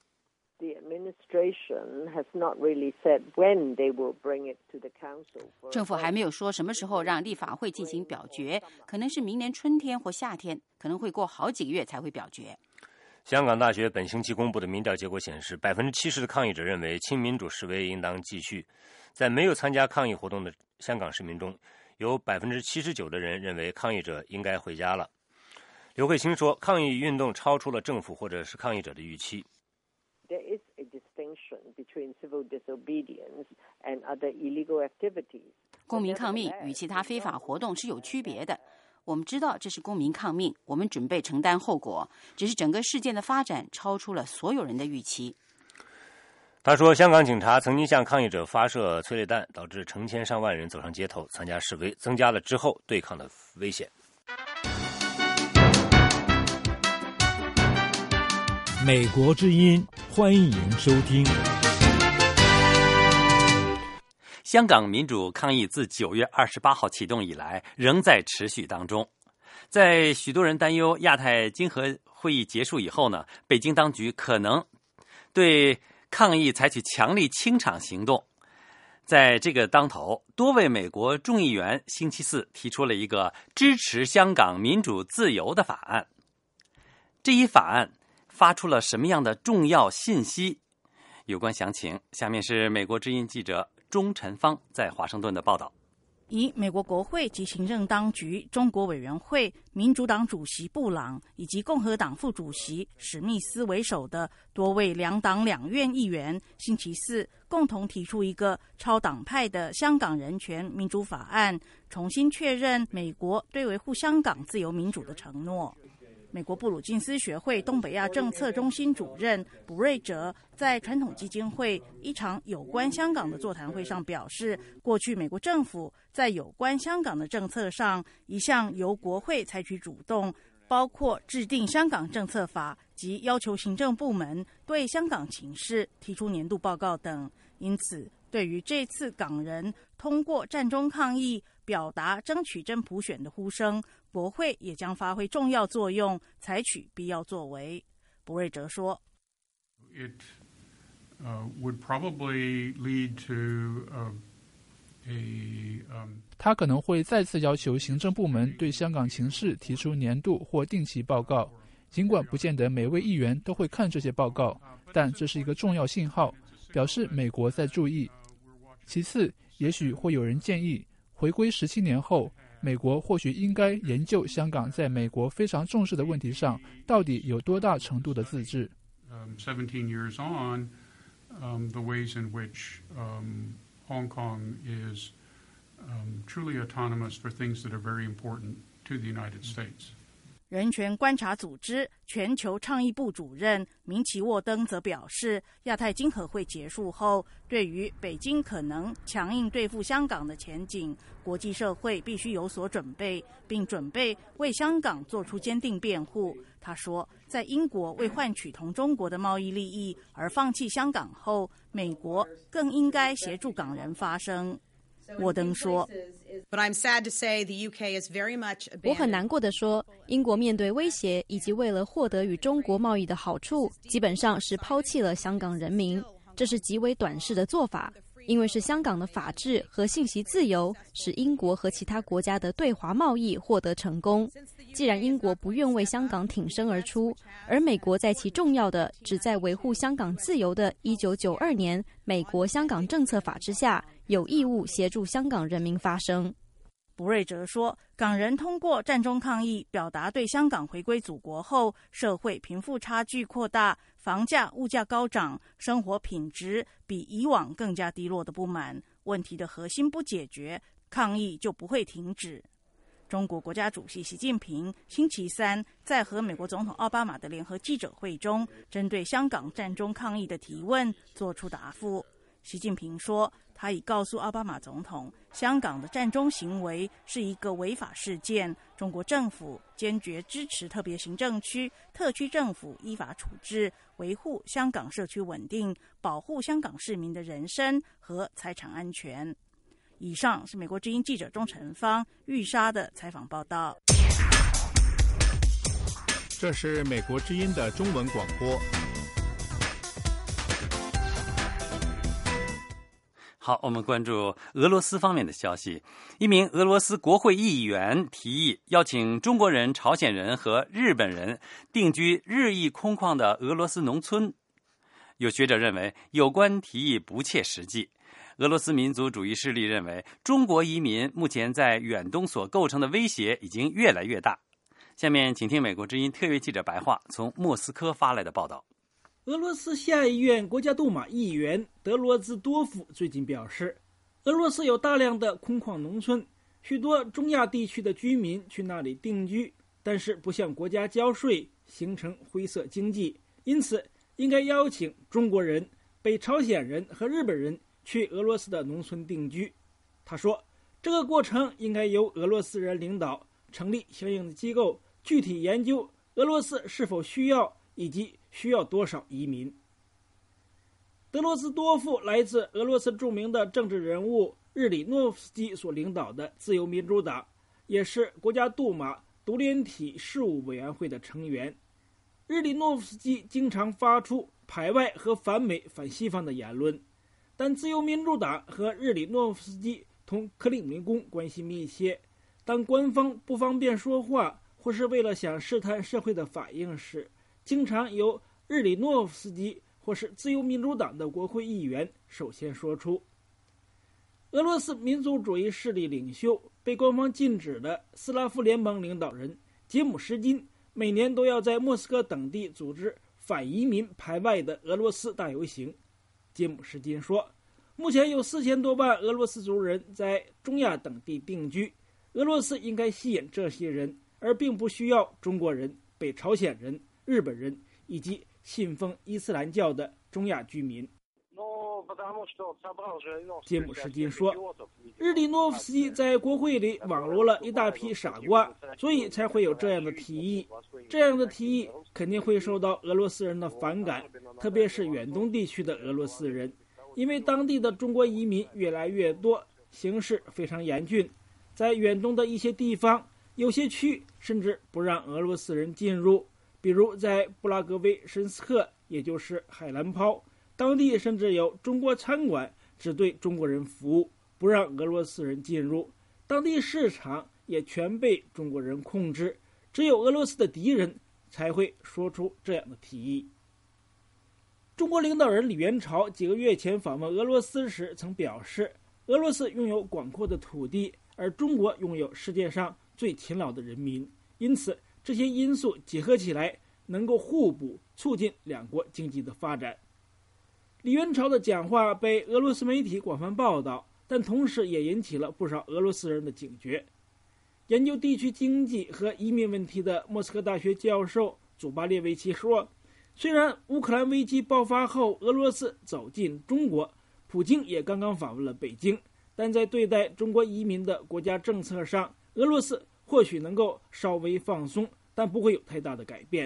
政府还没有说什么时候让立法会进行表决，可能是明年春天或夏天，可能会过好几个月才会表决。 香港大学本星期公布的民调结果显示，70%的抗议者认为亲民主示威应当继续。在没有参加抗议活动的香港市民中，有79%的人认为抗议者应该回家了。刘慧卿说，抗议运动超出了政府或者是抗议者的预期。 公民抗命与其他非法活动是有区别的。我们知道这是公民抗命，我们准备承担后果，只是整个事件的发展超出了所有人的预期。 他说，香港警察曾经向抗议者发射催泪弹，导致成千上万人走上街头参加示威，增加了之后对抗的危险。 美国之音，欢迎收听。 香港民主抗议自9月28号启动以来，仍在持续当中。在许多人担忧亚太经合会议结束以后呢，北京当局可能对抗议采取强力清场行动。在这个当头，多位美国众议员星期四提出了一个支持香港民主自由的法案。这一法案发出了什么样的重要信息？有关详情，下面是美国之音记者钟晨芳在华盛顿的报道。 以美国国会及行政当局、中国委员会、民主党主席布朗以及共和党副主席史密斯为首的多位两党两院议员，星期四共同提出一个超党派的香港人权民主法案，重新确认美国对维护香港自由民主的承诺。美国布鲁金斯学会东北亚政策中心主任卜瑞哲在传统基金会一场有关香港的座谈会上表示，过去美国政府在有关香港的政策上一向由国会采取主动，包括制定香港政策法及要求行政部门对香港情势提出年度报告等。因此，对于这次港人通过战中抗议表达争取真普选的呼声，国会也将发挥重要作用，采取必要作为。卜瑞哲说， It would probably lead to 他可能会再次要求行政部门对香港情势提出年度或定期报告，尽管不见得每位议员都会看这些报告，但这是一个重要信号，表示美国在注意。其次，也许会有人建议回归17年后，香港应该重新审视美国或许应该研究香港在美国非常重视的问题上到底有多大程度的自治。 17 years on, the ways in which Hong Kong is truly autonomous for things that are very important to the United States. 人权观察组织全球倡议部主任明奇沃登则表示，亚太经合会结束后，对于北京可能强硬对付香港的前景，国际社会必须有所准备，并准备为香港做出坚定辩护。他说，在英国为换取同中国的贸易利益而放弃香港后，美国更应该协助港人发声。沃登说， 我很难过地说，英国面对威胁以及为了获得与中国贸易的好处，基本上是抛弃了香港人民，这是极为短视的做法，因为是香港的法治和信息自由使英国和其他国家的对华贸易获得成功。既然英国不愿为香港挺身而出，而美国在其重要的旨在维护香港自由的1992年美国香港政策法之下，有义务协助香港人民发声。 卜瑞哲说，港人通过战中抗议表达对香港回归祖国后社会贫富差距扩大、房价物价高涨、生活品质比以往更加低落的不满。问题的核心不解决，抗议就不会停止。中国国家主席习近平星期三在和美国总统奥巴马的联合记者会中，针对香港战中抗议的提问作出答复。习近平说，他已告诉奥巴马总统，香港的战中行为是一个违法事件，中国政府坚决支持特别行政区、特区政府依法处置，维护香港社区稳定，保护香港市民的人身和财产安全。以上是美国之音记者钟成芳、玉莎的采访报道。 这是美国之音的中文广播。 好，我们关注俄罗斯方面的消息。一名俄罗斯国会议员提议邀请中国人、朝鲜人和日本人定居日益空旷的俄罗斯农村。有学者认为，有关提议不切实际。俄罗斯民族主义势力认为，中国移民目前在远东所构成的威胁已经越来越大。下面请听美国之音特约记者白桦从莫斯科发来的报道。 俄罗斯下议院国家杜马议员德罗兹多夫最近表示，俄罗斯有大量的空旷农村，许多中亚地区的居民去那里定居，但是不向国家交税，形成灰色经济，因此应该邀请中国人、北朝鲜人和日本人去俄罗斯的农村定居。他说，这个过程应该由俄罗斯人领导，成立相应的机构，具体研究俄罗斯是否需要以及需要多少移民。德罗兹多夫来自俄罗斯著名的政治人物日里诺夫斯基所领导的自由民主党，也是国家杜马独联体事务委员会的成员。日里诺夫斯基经常发出排外和反美反西方的言论，但自由民主党和日里诺夫斯基同克里姆林宫关系密切，当官方不方便说话或是为了想试探社会的反应时，经常由日里诺夫斯基或是自由民主党的国会议员首先说出。俄罗斯民族主义势力领袖、被官方禁止的斯拉夫联盟领导人杰姆什金每年都要在莫斯科等地组织反移民排外的俄罗斯大游行。杰姆什金说，目前有4000多万俄罗斯族人在中亚等地定居，俄罗斯应该吸引这些人，而并不需要中国人、北朝鲜人、日本人以及信奉伊斯兰教的中亚居民。杰姆什金说，日里诺夫斯基在国会里网罗了一大批傻瓜，所以才会有这样的提议。这样的提议肯定会受到俄罗斯人的反感，特别是远东地区的俄罗斯人，因为当地的中国移民越来越多，形势非常严峻。在远东的一些地方，有些区甚至不让俄罗斯人进入，比如在布拉格维申斯克，也就是海兰抛，当地甚至有中国餐馆只对中国人服务，不让俄罗斯人进入。当地市场也全被中国人控制，只有俄罗斯的敌人才会说出这样的提议。中国领导人李元朝几个月前访问俄罗斯时曾表示，俄罗斯拥有广阔的土地， 而中国拥有世界上最勤劳的人民，因此这些因素结合起来，能够互补，促进两国经济的发展。李元朝的讲话被俄罗斯媒体广泛报道，但同时也引起了不少俄罗斯人的警觉。研究地区经济和移民问题的莫斯科大学教授祖巴列维奇说，虽然乌克兰危机爆发后俄罗斯走进中国，普京也刚刚访问了北京，但在对待中国移民的国家政策上，俄罗斯或许能够稍微放松，但不会有太大的改变。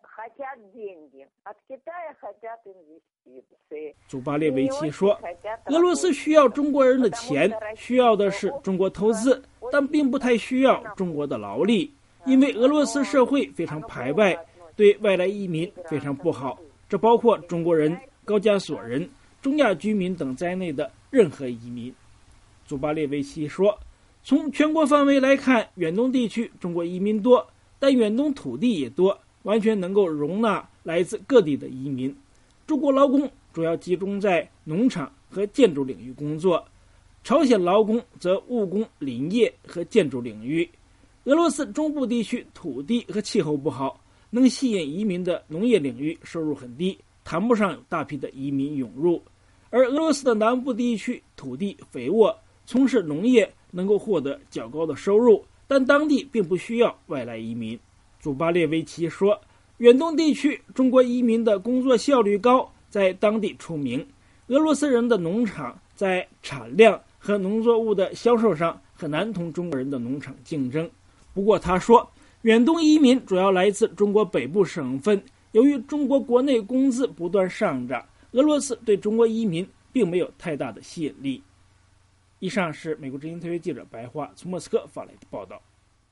祖巴列维奇说，俄罗斯需要中国人的钱，需要的是中国投资，但并不太需要中国的劳力，因为俄罗斯社会非常排外，对外来移民非常不好，这包括中国人、高加索人、中亚居民等在内的任何移民。祖巴列维奇说，从全国范围来看，远东地区中国移民多，但远东土地也多，完全能够容纳来自各地的移民。中国劳工主要集中在农场和建筑领域工作，朝鲜劳工则务工林业和建筑领域。俄罗斯中部地区土地和气候不好，能吸引移民的农业领域收入很低，谈不上有大批的移民涌入。而俄罗斯的南部地区土地肥沃，从事农业能够获得较高的收入，但当地并不需要外来移民。祖巴列维奇说，远东地区中国移民的工作效率高，在当地出名。俄罗斯人的农场在产量和农作物的销售上很难同中国人的农场竞争。不过他说，远东移民主要来自中国北部省份，由于中国国内工资不断上涨，俄罗斯对中国移民并没有太大的吸引力。以上是美国之音特约记者白桦从莫斯科发来的报道。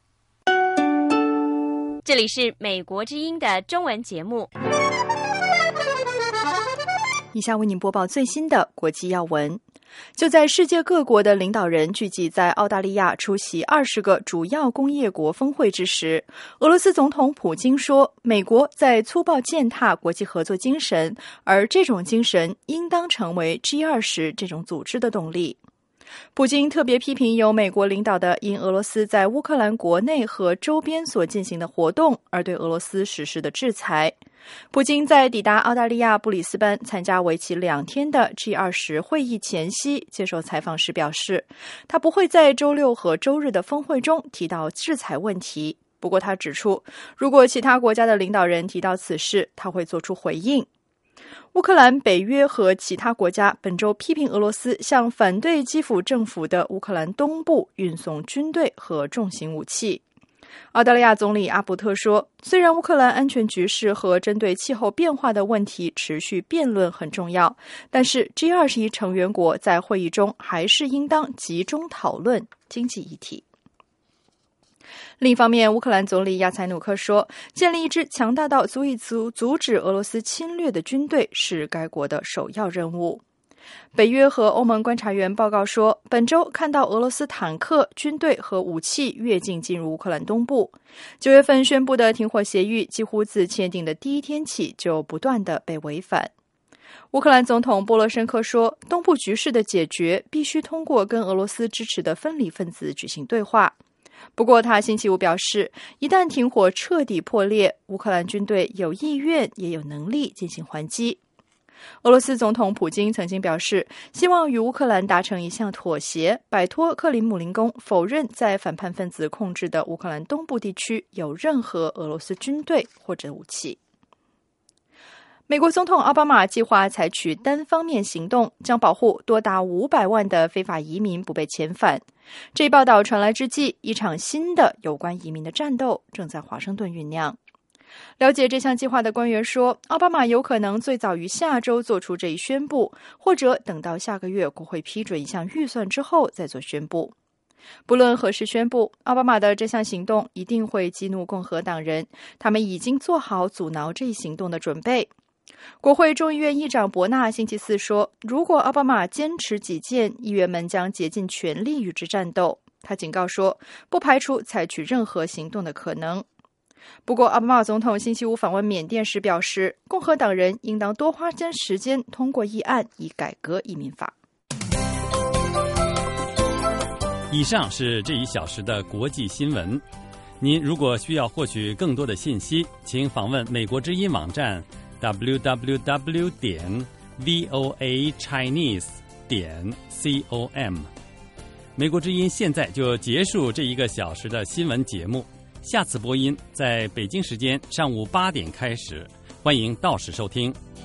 这里是美国之音的中文节目。 以下为您播报最新的国际要闻。就在世界各国的领导人聚集在澳大利亚出席20个主要工业国峰会之时，俄罗斯总统普京说，美国在粗暴践踏国际合作精神，而这种精神应当成为 G20 这种组织的动力。普京特别批评由美国领导的因俄罗斯在乌克兰国内和周边所进行的活动而对俄罗斯实施的制裁。普京在抵达澳大利亚布里斯班参加为期2天的 G20 会议前夕接受采访时表示，他不会在周六和周日的峰会中提到制裁问题。不过他指出，如果其他国家的领导人提到此事，他会做出回应。乌克兰、北约和其他国家本周批评俄罗斯向反对基辅政府的乌克兰东部运送军队和重型武器。澳大利亚总理阿伯特说，虽然乌克兰安全局势和针对气候变化的问题持续辩论很重要，但是 G20 成员国在会议中还是应当集中讨论经济议题。另一方面，乌克兰总理亚采努克说，建立一支强大到足以阻止俄罗斯侵略的军队是该国的首要任务。北约和欧盟观察员报告说，本周看到俄罗斯坦克、军队和武器越境进入乌克兰东部。9月份宣布的停火协议几乎自签订的第一天起就不断地被违反。乌克兰总统波罗申科说，东部局势的解决必须通过跟俄罗斯支持的分离分子举行对话。不过他星期五表示，一旦停火彻底破裂，乌克兰军队有意愿也有能力进行还击。俄罗斯总统普京曾经表示，希望与乌克兰达成一项妥协，摆脱克里姆林宫否认在反叛分子控制的乌克兰东部地区有任何俄罗斯军队或者武器。美国总统奥巴马计划采取单方面行动，将保护多达500万的非法移民不被遣返。这一报道传来之际，一场新的有关移民的战斗正在华盛顿酝酿。了解这项计划的官员说，奥巴马有可能最早于下周做出这一宣布，或者等到下个月国会批准一项预算之后再做宣布。不论何时宣布，奥巴马的这项行动一定会激怒共和党人，他们已经做好阻挠这一行动的准备。国会众议院议长伯纳星期四说，如果奥巴马坚持己见，议员们将竭尽全力与之战斗。他警告说，不排除采取任何行动的可能。不过，奥巴马总统星期五访问缅甸时表示，共和党人应当多花些时间通过议案以改革移民法。 以上是这一小时的国际新闻。您如果需要获取更多的信息，请访问美国之音网站 www.voachinese.com。美国之音现在就结束这1个小时的新闻节目，下次播音在北京时间上午8点开始，欢迎到时收听。